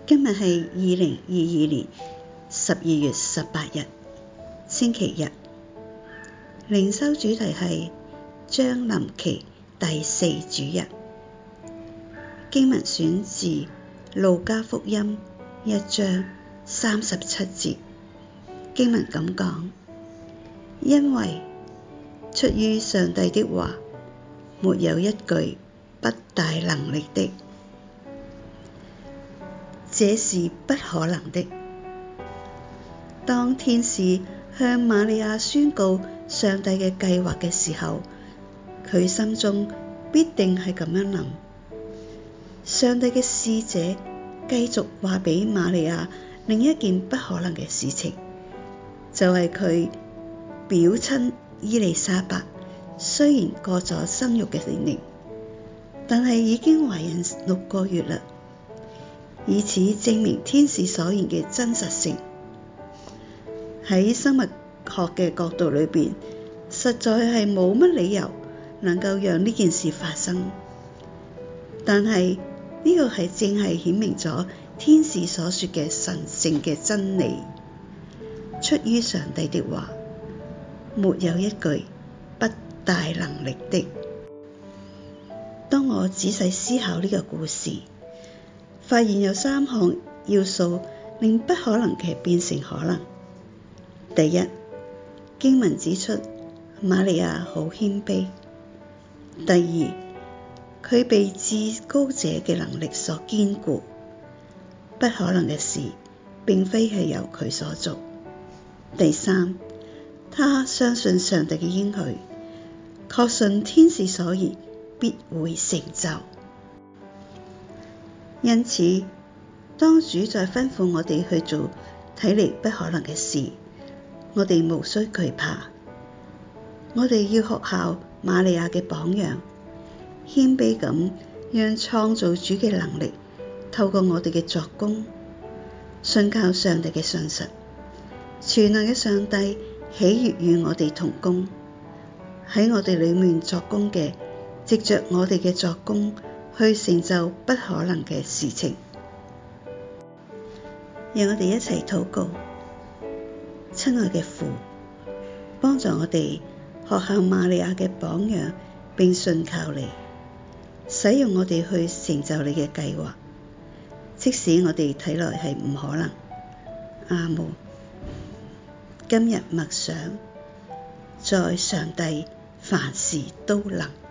今日係2022年12月18日，星期日。靈修主題係將臨期第4主日。經文選自路加福音1章37節。經文咁講：因為出於上帝的話，沒有一句不帶能力的。這是不可能的。當天使向瑪利亞宣告上帝嘅計劃嘅時候，佢心中必定係咁樣諗。上帝嘅使者繼續話俾瑪利亞另一件不可能嘅事情，就係佢表親伊麗莎白雖然過咗生育嘅年齡，但係已經懷孕6個月啦，以此證明天使所言嘅真實性。喺生物學嘅角度裏邊，實在係冇乜理由能夠讓呢件事發生。但係呢個係正係顯明咗天使所說嘅神聖嘅真理，出於上帝的話，沒有一句不帶能力的。當我仔細思考呢個故事，發現有3項要素令不可能嘅變成可能。第一，經文指出瑪利亞好謙卑。第二，佢被至高者嘅能力所堅固，不可能嘅事並非係由佢所做。第三，他相信上帝嘅應許，確信天使所言必會成就。因此，當主在吩咐我哋去做睇嚟不可能嘅事，我哋無需懼怕。我哋要學效瑪利亞嘅榜樣，謙卑咁讓創造主嘅能力透過我哋嘅作工，信靠上帝嘅信實。全能嘅上帝喜悅與我哋同工，喺我哋裏面作工嘅，藉着我哋嘅作工去成就不可能嘅事情。讓我哋一齊禱告。親愛嘅父，幫助我哋學效瑪利亞嘅榜樣，並信靠你，使用我哋去成就你嘅計劃，即使我哋睇來係唔可能。阿們。今日默想，在上帝凡事都能。